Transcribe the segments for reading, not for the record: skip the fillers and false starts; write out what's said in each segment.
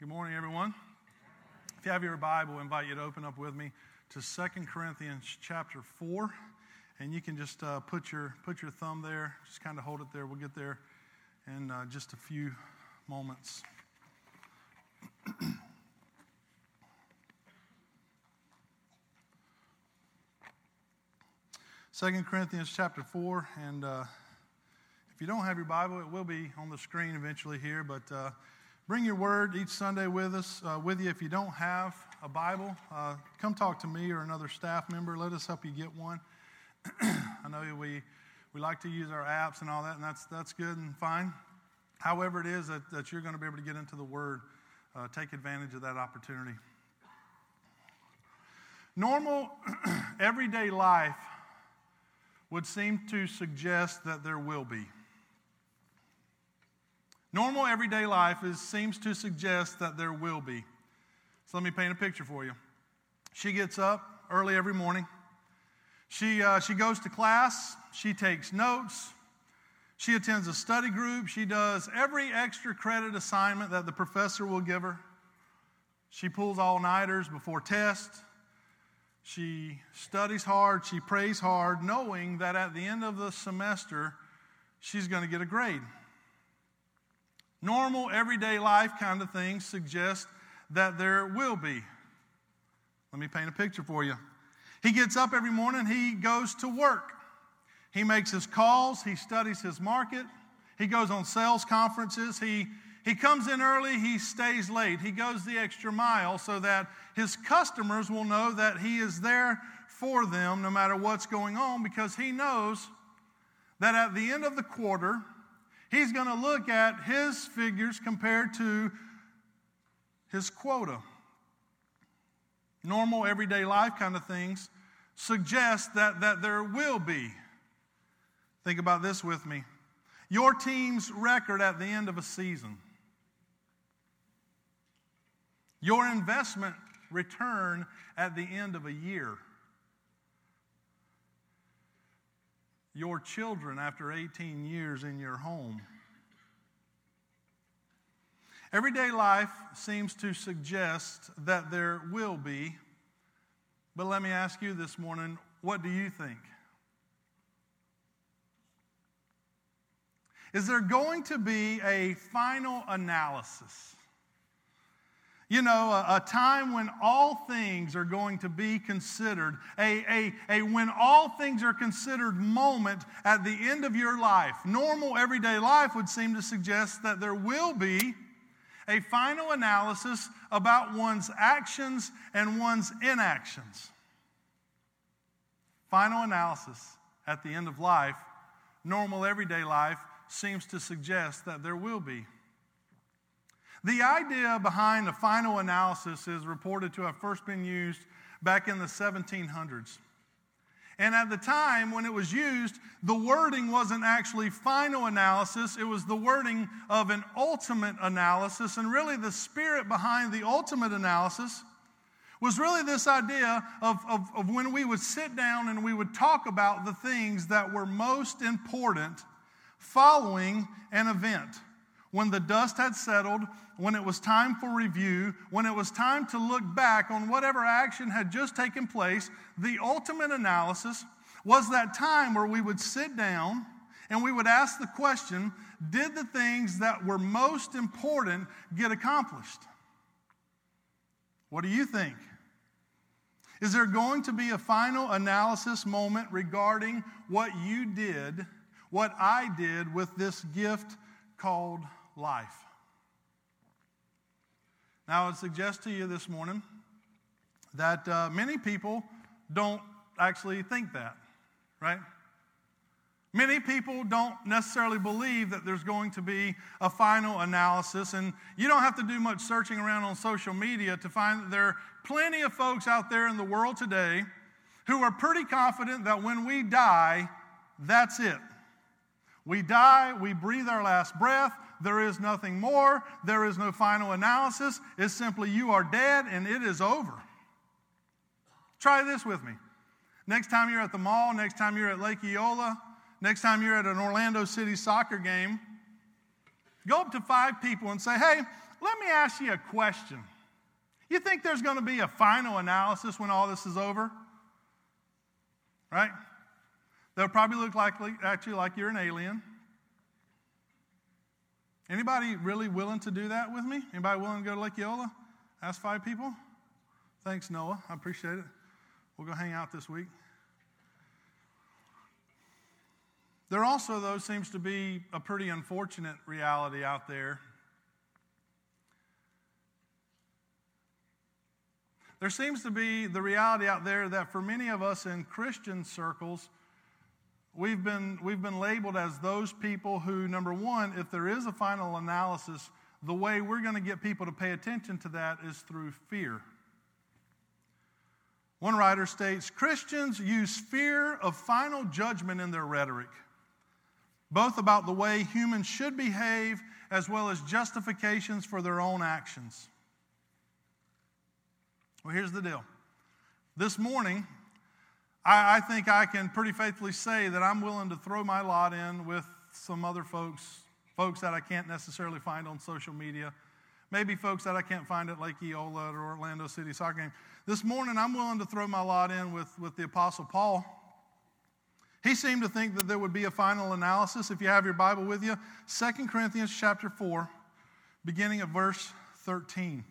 Good morning, everyone. If you have your Bible, I invite you to open up with me to 2 Corinthians chapter 4. And you can just put your thumb there. Just kind of hold it there. We'll get there in just a few moments. 2 Corinthians chapter 4. And if you don't have your Bible, it will be on the screen eventually here. But bring your word each Sunday with you. If you don't have a Bible, come talk to me or another staff member. Let us help you get one. I know we like to use our apps and all that, and that's good and fine. However it is that you're going to be able to get into the Word, take advantage of that opportunity. Normal, everyday life would seem to suggest that there will be. Normal, everyday life seems to suggest that there will be. So let me paint a picture for you. She gets up early every morning. She goes to class. She takes notes. She attends a study group. She does every extra credit assignment that the professor will give her. She pulls all-nighters before tests. She studies hard. She prays hard, knowing that at the end of the semester, she's going to get a grade. Normal, everyday life kind of things suggest that there will be. Let me paint a picture for you. He gets up every morning. He goes to work. He makes his calls. He studies his market. He goes on sales conferences. He comes in early. He stays late. He goes the extra mile so that his customers will know that he is there for them no matter what's going on, because he knows that at the end of the quarter, he's going to look at his figures compared to his quota. Normal, everyday life kind of things suggest that there will be. Think about this with me. Your team's record at the end of a season. Your investment return at the end of a year. Your children after 18 years in your home. Everyday life seems to suggest that there will be, but let me ask you this morning, what do you think? Is there going to be a final analysis? You know, a time when all things are going to be considered, a when all things are considered moment at the end of your life. Normal, everyday life would seem to suggest that there will be a final analysis about one's actions and one's inactions. Final analysis at the end of life, normal, everyday life, seems to suggest that there will be. The idea behind a final analysis is reported to have first been used back in the 1700s. And at the time when it was used, the wording wasn't actually final analysis. It was the wording of an ultimate analysis. And really the spirit behind the ultimate analysis was really this idea of when we would sit down and we would talk about the things that were most important following an event. When the dust had settled, when it was time for review, when it was time to look back on whatever action had just taken place, the ultimate analysis was that time where we would sit down and we would ask the question, did the things that were most important get accomplished? What do you think? Is there going to be a final analysis moment regarding what you did, what I did with this gift called life? Now, I would suggest to you this morning that many people don't actually think that, right? Many people don't necessarily believe that there's going to be a final analysis, and you don't have to do much searching around on social media to find that there are plenty of folks out there in the world today who are pretty confident that when we die, that's it. We die, we breathe our last breath, there is nothing more, there is no final analysis. It's simply you are dead and it is over. Try this with me. Next time you're at the mall, next time you're at Lake Eola, next time you're at an Orlando City soccer game, go up to 5 people and say, hey, let me ask you a question. You think there's going to be a final analysis when all this is over? Right? They'll probably look at you like you're an alien. Anybody really willing to do that with me? Anybody willing to go to Lake Eola? Ask 5 people? Thanks, Noah. I appreciate it. We'll go hang out this week. There also, though, seems to be a pretty unfortunate reality out there. There seems to be the reality out there that for many of us in Christian circles, we've been labeled as those people who, number one, if there is a final analysis, the way we're going to get people to pay attention to that is through fear. One writer states, Christians use fear of final judgment in their rhetoric, both about the way humans should behave as well as justifications for their own actions. Well, here's the deal. This morning, I think I can pretty faithfully say that I'm willing to throw my lot in with some other folks that I can't necessarily find on social media, maybe folks that I can't find at Lake Eola or Orlando City soccer game. This morning, I'm willing to throw my lot in with the Apostle Paul. He seemed to think that there would be a final analysis. If you have your Bible with you, 2 Corinthians chapter 4, beginning at verse 13.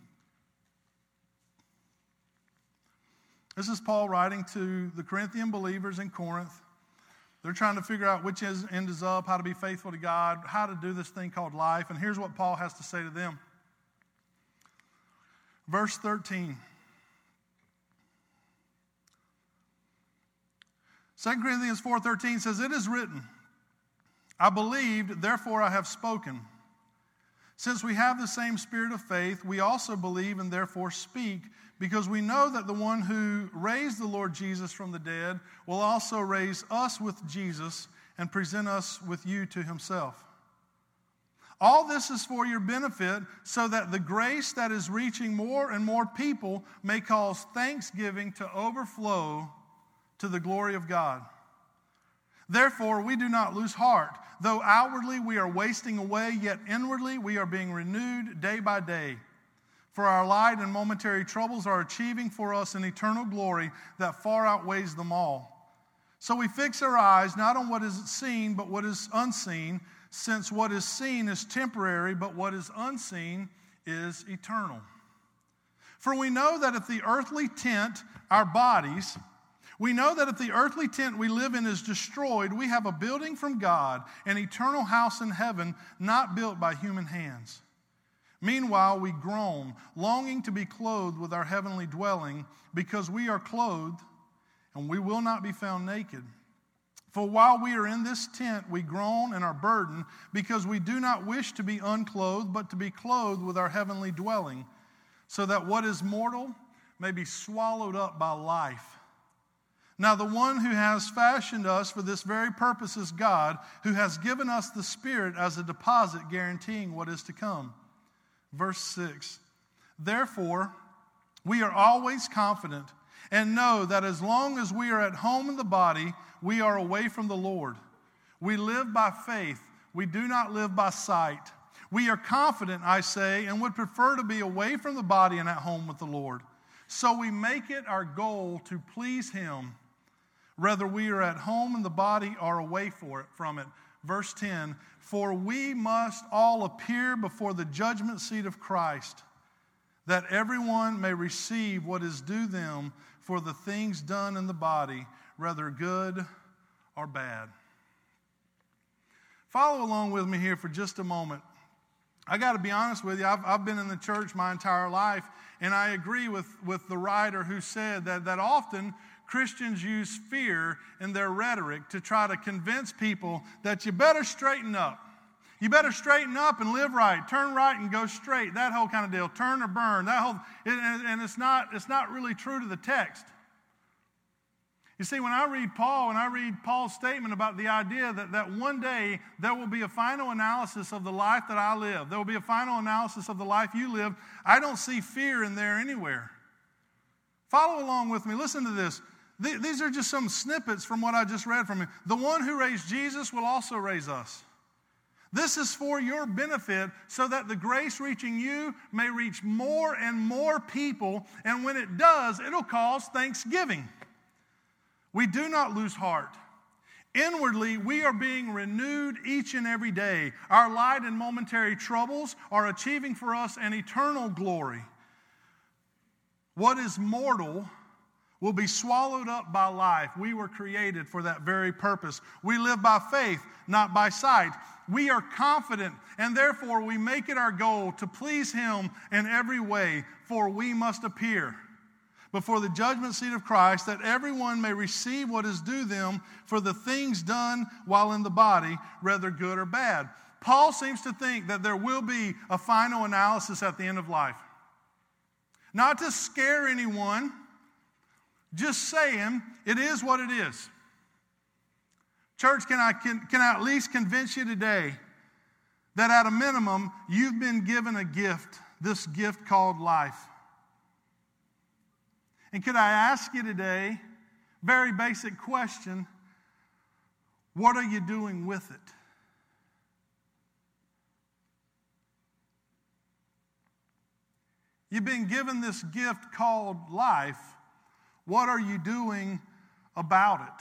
This is Paul writing to the Corinthian believers in Corinth. They're trying to figure out which end is up, how to be faithful to God, how to do this thing called life. And here's what Paul has to say to them. Verse 13. 2 Corinthians 4:13 says, It is written, I believed, therefore I have spoken. Since we have the same spirit of faith, we also believe and therefore speak, because we know that the one who raised the Lord Jesus from the dead will also raise us with Jesus and present us with you to himself. All this is for your benefit, so that the grace that is reaching more and more people may cause thanksgiving to overflow to the glory of God. Therefore, we do not lose heart. Though outwardly we are wasting away, yet inwardly we are being renewed day by day. For our light and momentary troubles are achieving for us an eternal glory that far outweighs them all. So we fix our eyes not on what is seen, but what is unseen, since what is seen is temporary, but what is unseen is eternal. For we know that if the earthly tent, our bodies, we know that if the earthly tent we live in is destroyed, we have a building from God, an eternal house in heaven, not built by human hands. Meanwhile, we groan, longing to be clothed with our heavenly dwelling, because we are clothed, and we will not be found naked. For while we are in this tent, we groan and are burdened, because we do not wish to be unclothed, but to be clothed with our heavenly dwelling, so that what is mortal may be swallowed up by life. Now the one who has fashioned us for this very purpose is God, who has given us the Spirit as a deposit guaranteeing what is to come. Verse 6, Therefore, we are always confident and know that as long as we are at home in the body, we are away from the Lord. We live by faith. We do not live by sight. We are confident, I say, and would prefer to be away from the body and at home with the Lord. So we make it our goal to please Him, whether we are at home in the body or away from it. Verse 10, For we must all appear before the judgment seat of Christ, that everyone may receive what is due them for the things done in the body, whether good or bad. Follow along with me here for just a moment. I got to be honest with you, I've been in the church my entire life, and I agree with the writer who said that often Christians use fear in their rhetoric to try to convince people that you better straighten up. You better straighten up and live right. Turn right and go straight. That whole kind of deal. Turn or burn. And it's not really true to the text. You see, when I read Paul's statement about the idea that one day there will be a final analysis of the life that I live, there will be a final analysis of the life you live, I don't see fear in there anywhere. Follow along with me. Listen to this. These are just some snippets from what I just read from him. The one who raised Jesus will also raise us. This is for your benefit so that the grace reaching you may reach more and more people, and when it does, it'll cause thanksgiving. We do not lose heart. Inwardly, we are being renewed each and every day. Our light and momentary troubles are achieving for us an eternal glory. What is mortal will be swallowed up by life. We were created for that very purpose. We live by faith, not by sight. We are confident, and therefore we make it our goal to please Him in every way, for we must appear before the judgment seat of Christ, that everyone may receive what is due them for the things done while in the body, whether good or bad. Paul seems to think that there will be a final analysis at the end of life. Not to scare anyone, just saying it is what it is. Church, can I at least convince you today that at a minimum, you've been given a gift, this gift called life. And could I ask you today, very basic question, what are you doing with it? You've been given this gift called life. What are you doing about it?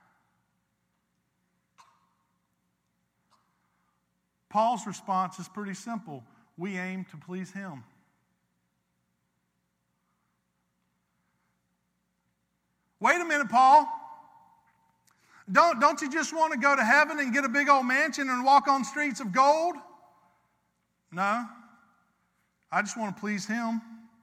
Paul's response is pretty simple. We aim to please Him. Wait a minute, Paul. Don't you just want to go to heaven and get a big old mansion and walk on streets of gold? No. I just want to please Him.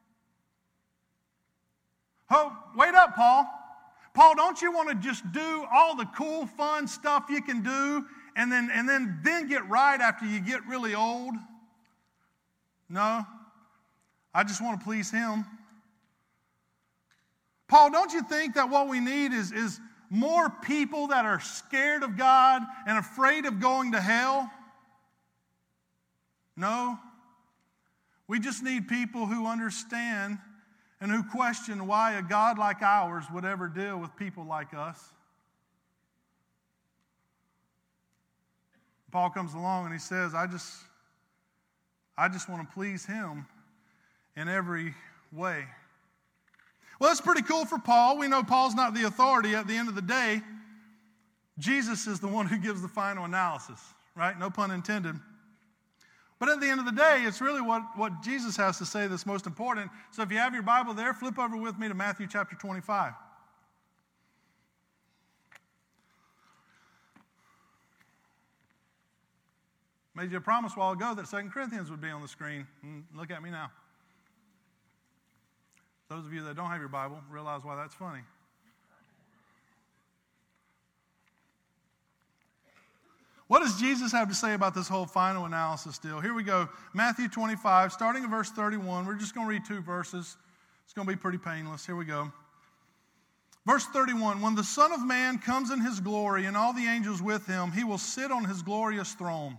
Oh, wait up, Paul. Paul, don't you want to just do all the cool, fun stuff you can do and then get right after you get really old? No. I just want to please Him. Paul, don't you think that what we need is more people that are scared of God and afraid of going to hell? No. We just need people who understand and who question why a God like ours would ever deal with people like us. Paul comes along and he says, I just want to please Him in every way. Well, that's pretty cool for Paul. We know Paul's not the authority. At the end of the day, Jesus is the one who gives the final analysis, right? No pun intended. But at the end of the day, it's really what Jesus has to say that's most important. So if you have your Bible there, flip over with me to Matthew chapter 25. Made you a promise a while ago that 2 Corinthians would be on the screen. Look at me now. Those of you that don't have your Bible realize why that's funny. What does Jesus have to say about this whole final analysis deal? Here we go. Matthew 25, starting at verse 31. We're just going to read 2 verses. It's going to be pretty painless. Here we go. Verse 31, when the Son of Man comes in His glory and all the angels with Him, He will sit on His glorious throne.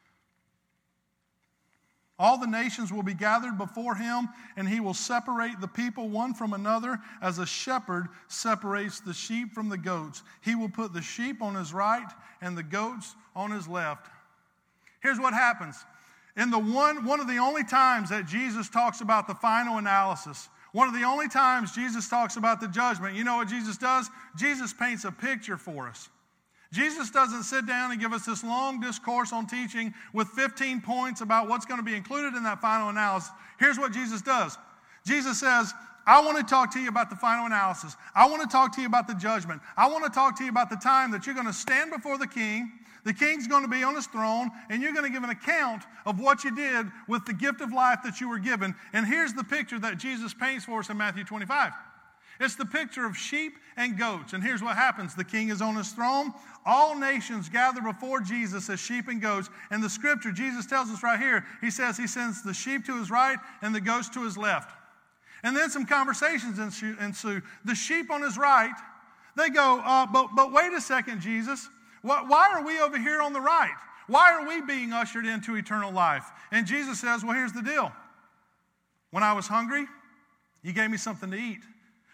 All the nations will be gathered before Him, and He will separate the people one from another as a shepherd separates the sheep from the goats. He will put the sheep on His right and the goats on His left. Here's what happens. In the one of the only times that Jesus talks about the final analysis, one of the only times Jesus talks about the judgment, you know what Jesus does? Jesus paints a picture for us. Jesus doesn't sit down and give us this long discourse on teaching with 15 points about what's going to be included in that final analysis. Here's what Jesus does. Jesus says, I want to talk to you about the final analysis. I want to talk to you about the judgment. I want to talk to you about the time that you're going to stand before the King. The King's going to be on His throne, and you're going to give an account of what you did with the gift of life that you were given. And here's the picture that Jesus paints for us in Matthew 25. It's the picture of sheep and goats. And here's what happens. The King is on His throne. All nations gather before Jesus as sheep and goats. And the scripture, Jesus tells us right here, He says He sends the sheep to His right and the goats to His left. And then some conversations ensue. The sheep on His right, they go, but wait a second, Jesus. Why are we over here on the right? Why are we being ushered into eternal life? And Jesus says, well, here's the deal. When I was hungry, you gave me something to eat.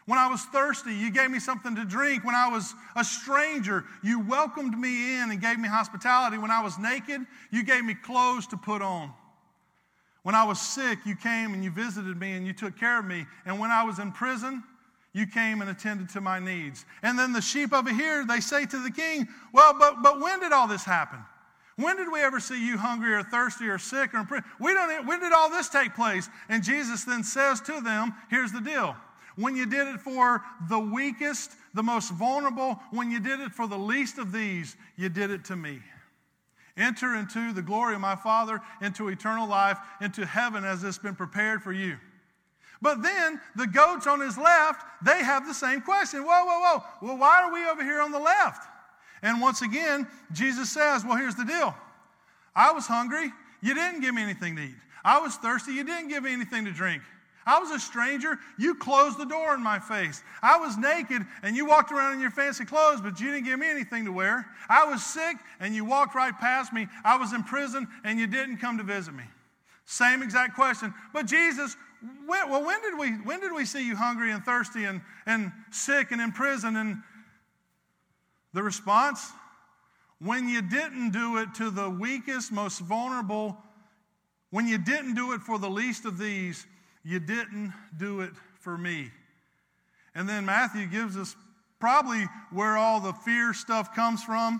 When I was thirsty, you gave me something to drink. When I was a stranger, you welcomed me in and gave me hospitality. When I was naked, you gave me clothes to put on. When I was sick, you came and you visited me and you took care of me. And when I was in prison, you came and attended to my needs. And then the sheep over here, they say to the king, well, but when did all this happen? When did we ever see you hungry or thirsty or sick or in prison? When did all this take place? And Jesus then says to them, here's the deal. When you did it for the weakest, the most vulnerable, when you did it for the least of these, you did it to me. Enter into the glory of my Father, into eternal life, into heaven as it's been prepared for you. But then the goats on his left, they have the same question. Whoa. Well, why are we over here on the left? And once again, Jesus says, well, here's the deal. I was hungry. You didn't give me anything to eat. I was thirsty. You didn't give me anything to drink. I was a stranger. You closed the door in my face. I was naked, and you walked around in your fancy clothes, but you didn't give me anything to wear. I was sick, and you walked right past me. I was in prison, and you didn't come to visit me. Same exact question. But Jesus, when did we see you hungry and thirsty and sick and in prison? And the response, when you didn't do it to the weakest, most vulnerable, when you didn't do it for the least of these, you didn't do it for me. And then Matthew gives us probably where all the fear stuff comes from.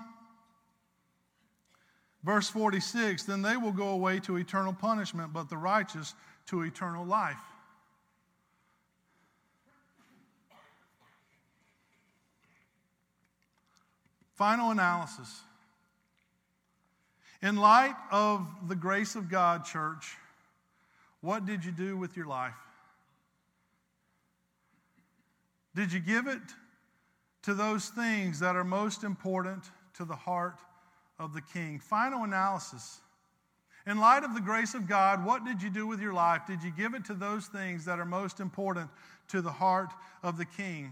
Verse 46, then they will go away to eternal punishment, but the righteous to eternal life. Final analysis. In light of the grace of God, church, what did you do with your life? Did you give it to those things that are most important to the heart of the King? Final analysis. In light of the grace of God, what did you do with your life? Did you give it to those things that are most important to the heart of the King?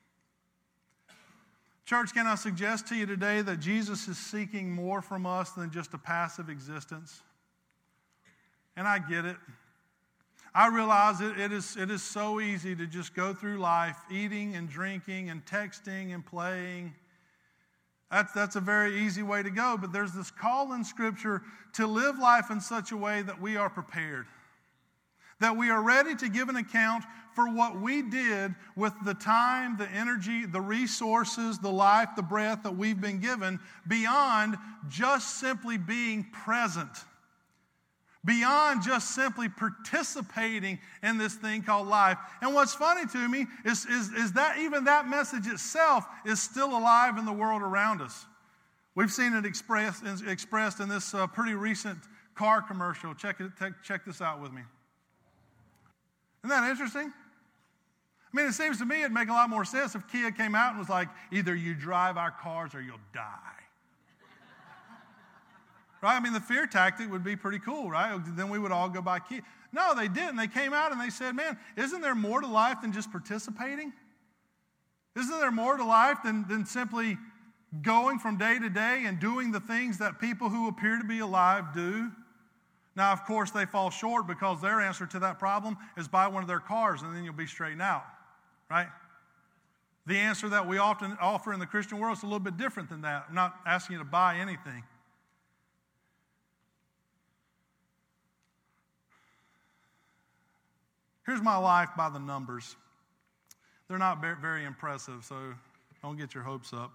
Church, can I suggest to you today that Jesus is seeking more from us than just a passive existence? And I get it. I realize it is so easy to just go through life eating and drinking and texting and playing. That's a very easy way to go, but there's this call in Scripture to live life in such a way that we are prepared, that we are ready to give an account for what we did with the time, the energy, the resources, the life, the breath that we've been given, beyond just simply being present. Beyond just simply participating in this thing called life. And what's funny to me is that even that message itself is still alive in the world around us. We've seen it expressed in this pretty recent car commercial. Check this out with me. Isn't that interesting? I mean, it seems to me it'd make a lot more sense if Kia came out and was like, either you drive our cars or you'll die. Right? I mean, the fear tactic would be pretty cool, right? Then we would all go buy Kia. No, they didn't. They came out and they said, man, isn't there more to life than just participating? Isn't there more to life than simply going from day to day and doing the things that people who appear to be alive do? Now, of course, they fall short because their answer to that problem is buy one of their cars and then you'll be straightened out, right? The answer that we often offer in the Christian world is a little bit different than that. I'm not asking you to buy anything. Here's my life by the numbers. They're not very impressive, so don't get your hopes up.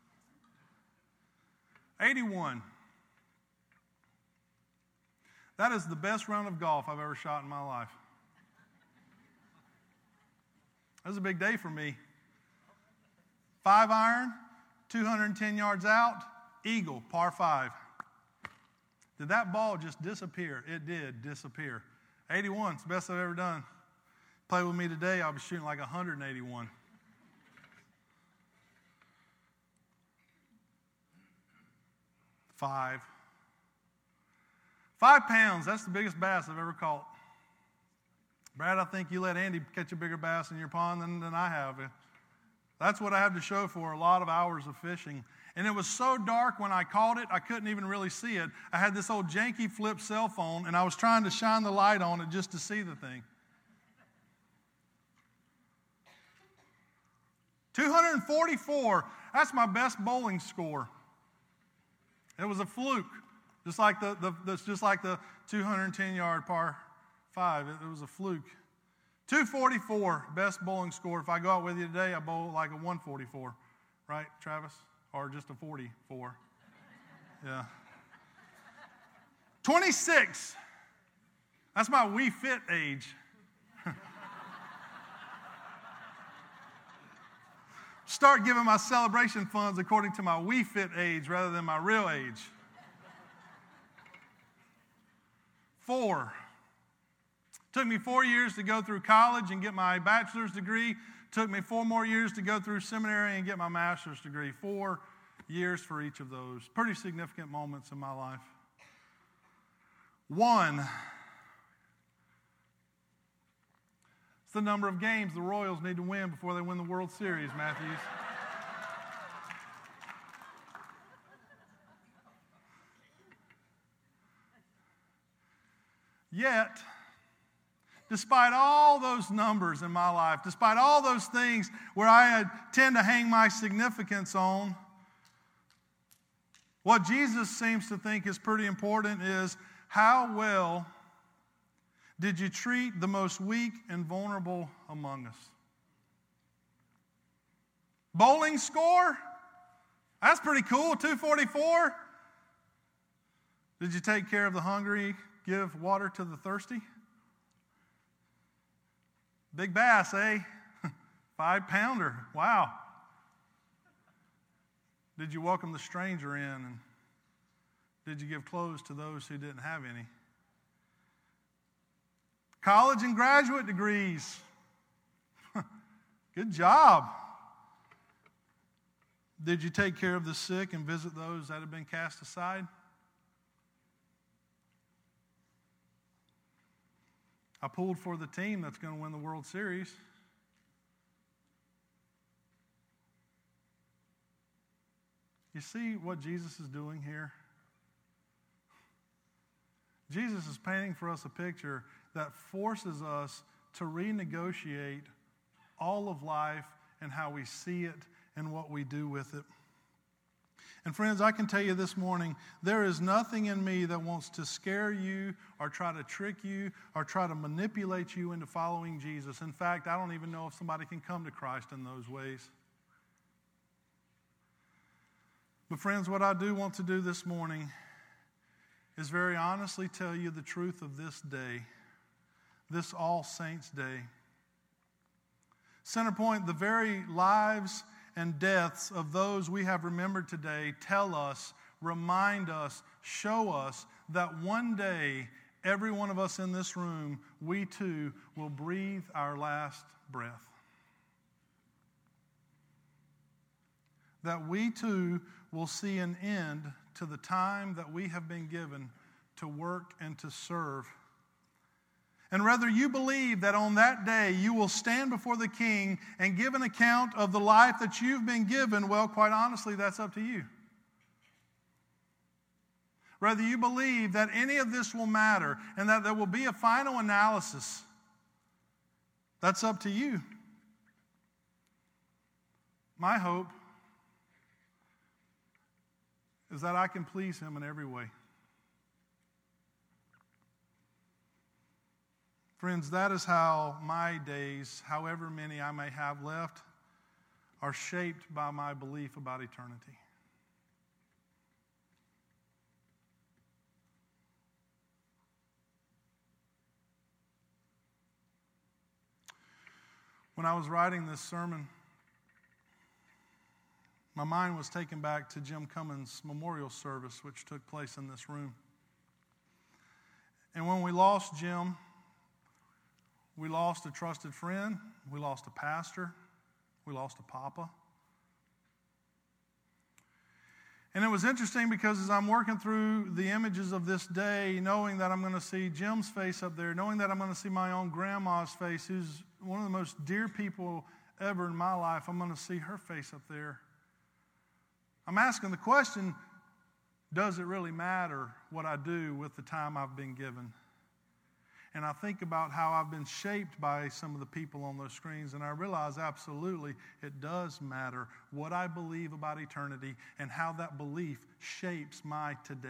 81. That is the best round of golf I've ever shot in my life. That was a big day for me. 5-iron, 210 yards out, eagle, par 5. Did that ball just disappear? It did disappear. 81, it's the best I've ever done. Play with me today, I'll be shooting like 181. Five pounds, that's the biggest bass I've ever caught. Brad, I think you let Andy catch a bigger bass in your pond than I have. That's what I have to show for a lot of hours of fishing. And it was so dark when I caught it, I couldn't even really see it. I had this old janky flip cell phone, and I was trying to shine the light on it just to see the thing. 244. That's my best bowling score. It was a fluke, just like the 210-yard par 5. It was a fluke. 244, best bowling score. If I go out with you today, I bowl like a 144. Right, Travis? Or just a 44. Yeah. 26. That's my Wii Fit age. Start giving my celebration funds according to my Wii Fit age rather than my real age. 4. Took me 4 years to go through college and get my bachelor's degree. Took me 4 more years to go through seminary and get my master's degree. 4 years for each of those. Pretty significant moments in my life. 1. It's the number of games the Royals need to win before they win the World Series, Matthews. Yet, despite all those numbers in my life, despite all those things where I tend to hang my significance on, what Jesus seems to think is pretty important is how well did you treat the most weak and vulnerable among us? Bowling score? That's pretty cool, 244. Did you take care of the hungry, give water to the thirsty? Big bass, eh? 5-pounder. Wow. Did you welcome the stranger in? And did you give clothes to those who didn't have any? College and graduate degrees. Good job. Did you take care of the sick and visit those that have been cast aside? I pulled for the team that's going to win the World Series. You see what Jesus is doing here? Jesus is painting for us a picture that forces us to renegotiate all of life and how we see it and what we do with it. And friends, I can tell you this morning, there is nothing in me that wants to scare you or try to trick you or try to manipulate you into following Jesus. In fact, I don't even know if somebody can come to Christ in those ways. But friends, what I do want to do this morning is very honestly tell you the truth of this day, this All Saints Day. Centerpoint, the very lives and deaths of those we have remembered today tell us, remind us, show us that one day, every one of us in this room, we too will breathe our last breath. That we too will see an end to the time that we have been given to work and to serve. And whether you believe that on that day you will stand before the King and give an account of the life that you've been given, well, quite honestly, that's up to you. Whether you believe that any of this will matter and that there will be a final analysis, that's up to you. My hope is that I can please Him in every way. Friends, that is how my days, however many I may have left, are shaped by my belief about eternity. When I was writing this sermon, my mind was taken back to Jim Cummins' memorial service, which took place in this room. And when we lost Jim, we lost a trusted friend, we lost a pastor, we lost a papa. And it was interesting because as I'm working through the images of this day, knowing that I'm going to see Jim's face up there, knowing that I'm going to see my own grandma's face, who's one of the most dear people ever in my life, I'm going to see her face up there. I'm asking the question, does it really matter what I do with the time I've been given? And I think about how I've been shaped by some of the people on those screens, and I realize absolutely it does matter what I believe about eternity and how that belief shapes my today.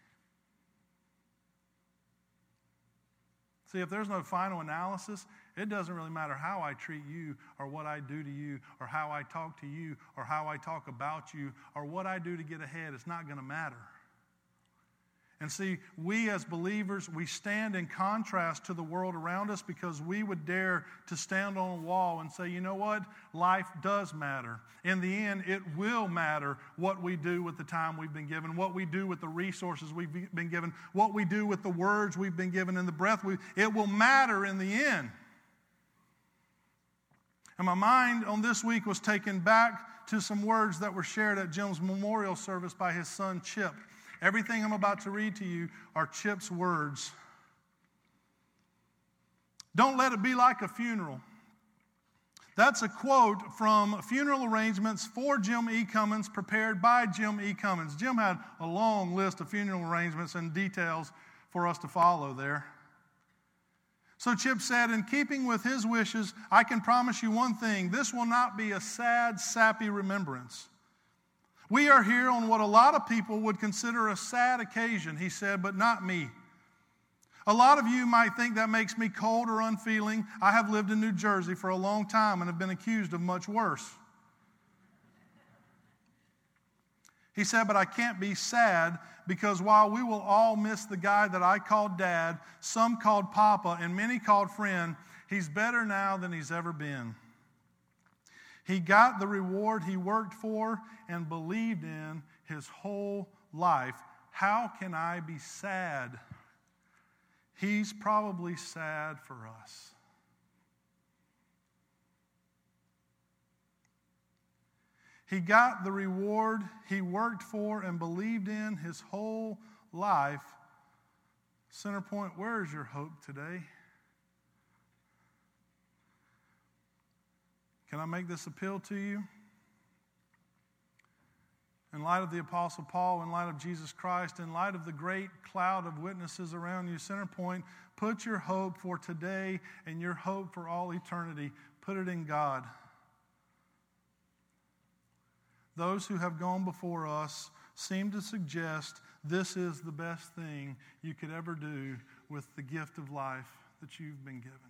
See, if there's no final analysis, it doesn't really matter how I treat you or what I do to you or how I talk to you or how I talk about you or what I do to get ahead. It's not going to matter. And see, we as believers, we stand in contrast to the world around us because we would dare to stand on a wall and say, you know what? Life does matter. In the end, it will matter what we do with the time we've been given, what we do with the resources we've been given, what we do with the words we've been given and the breath it will matter in the end. And my mind on this week was taken back to some words that were shared at Jim's memorial service by his son, Chip. Everything I'm about to read to you are Chip's words. Don't let it be like a funeral. That's a quote from Funeral Arrangements for Jim E. Cummins, prepared by Jim E. Cummins. Jim had a long list of funeral arrangements and details for us to follow there. So Chip said, in keeping with his wishes, I can promise you one thing. This will not be a sad, sappy remembrance. We are here on what a lot of people would consider a sad occasion, he said, but not me. A lot of you might think that makes me cold or unfeeling. I have lived in New Jersey for a long time and have been accused of much worse. He said, but I can't be sad because while we will all miss the guy that I called Dad, some called Papa, and many called friend, he's better now than he's ever been. He got the reward he worked for and believed in his whole life. How can I be sad? He's probably sad for us. He got the reward he worked for and believed in his whole life. Centerpoint, where is your hope today? Can I make this appeal to you? In light of the Apostle Paul, in light of Jesus Christ, in light of the great cloud of witnesses around you, Centerpoint, put your hope for today and your hope for all eternity. Put it in God. Those who have gone before us seem to suggest this is the best thing you could ever do with the gift of life that you've been given.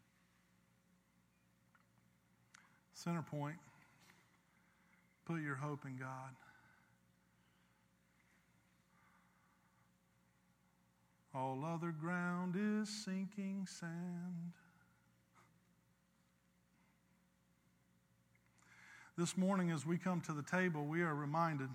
Centerpoint, put your hope in God. All other ground is sinking sand. This morning, as we come to the table, we are reminded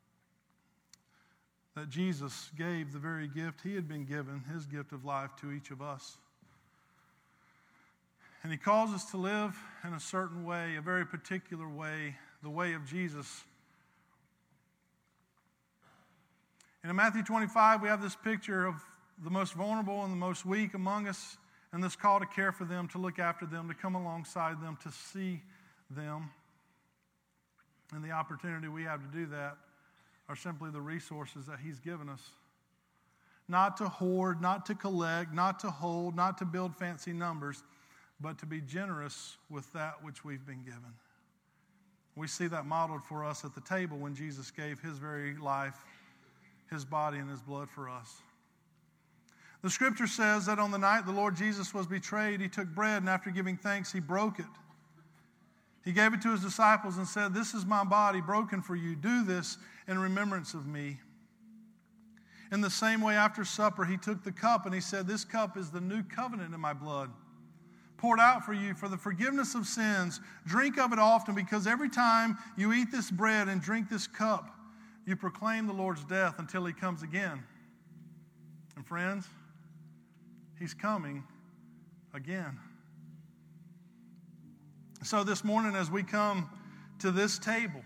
that Jesus gave the very gift he had been given, his gift of life, to each of us. And he calls us to live in a certain way, a very particular way, the way of Jesus. And in Matthew 25, we have this picture of the most vulnerable and the most weak among us, and this call to care for them, to look after them, to come alongside them, to see them. And the opportunity we have to do that are simply the resources that he's given us. Not to hoard, not to collect, not to hold, not to build fancy numbers, but to be generous with that which we've been given. We see that modeled for us at the table when Jesus gave his very life, his body and his blood for us. The scripture says that on the night the Lord Jesus was betrayed, he took bread, and after giving thanks, he broke it. He gave it to his disciples and said, "This is my body broken for you. Do this in remembrance of me." In the same way, after supper, he took the cup and he said, "This cup is the new covenant in my blood, poured out for you for the forgiveness of sins. Drink of it often, because every time you eat this bread and drink this cup, you proclaim the Lord's death until he comes again." And friends, he's coming again. So this morning, as we come to this table,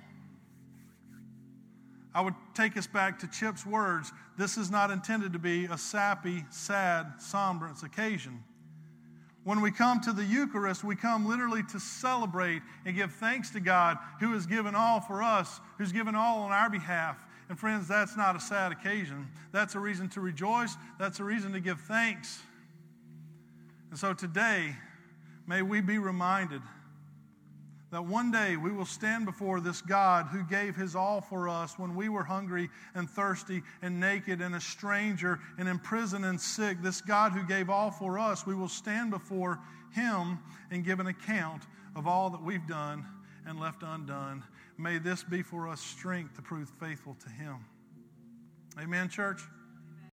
I would take us back to Chip's words. This is not intended to be a sappy, sad, sombrance occasion. When we come to the Eucharist, we come literally to celebrate and give thanks to God, who has given all for us, who's given all on our behalf. And friends, that's not a sad occasion. That's a reason to rejoice. That's a reason to give thanks. And so today, may we be reminded that one day we will stand before this God who gave his all for us when we were hungry and thirsty and naked and a stranger and in prison and sick. This God who gave all for us, we will stand before him and give an account of all that we've done and left undone. May this be for us strength to prove faithful to him. Amen, church?